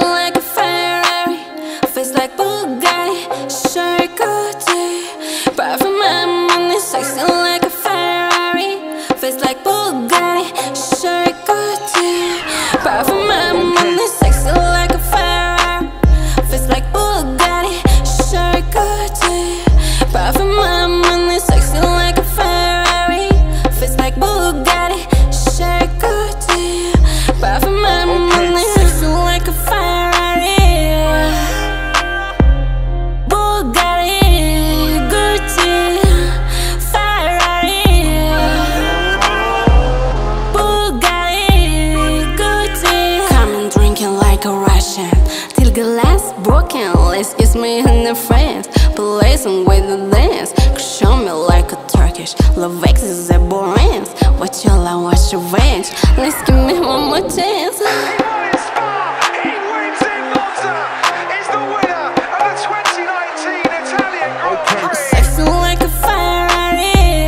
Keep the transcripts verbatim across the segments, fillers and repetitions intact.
like a Ferrari, face like Bugatti, shirt Gucci, perfume and money. Sexy like a Ferrari, face like Bugatti, shirt Gucci, perfume and money. Sexy like a Ferrari, face like Bugatti, shirt Gucci, perfume and money. Sexy like a Ferrari, face like Bugatti, shirt Gucci, perfume and money. Sexy like a Ferrari, Bugatti, Gucci, Ferrari, Bugatti, Gucci. Come and drinking like a Russian till glass broken. Let's kiss me and the friends, blazing with the dance. Show me like a Turkish love is a boring. What you like, what's your range? Let's give me one more chance. Sexy like a Ferrari,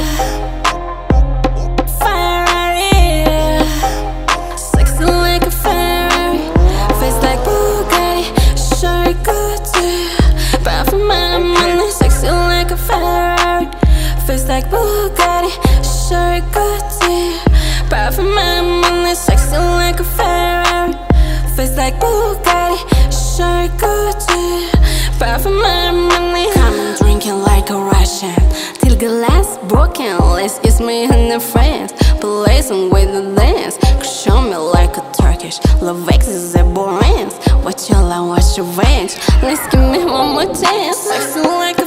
Ferrari. Sexy like a Ferrari, face like Bugatti, shirt Gucci, perfume and money. Sexy like a Ferrari, face like Bugatti, shirt Gucci, perfume and money. Sexy like a Ferrari, face like Bugatti, shirt Gucci, perfume and money. Come and drinking like a Russian till glass broken. Let's kiss me and the friends, blazing with the dance. Show me like a Turkish love is a boring. What you like, what's your range? Let's give me one more chance. Sexy like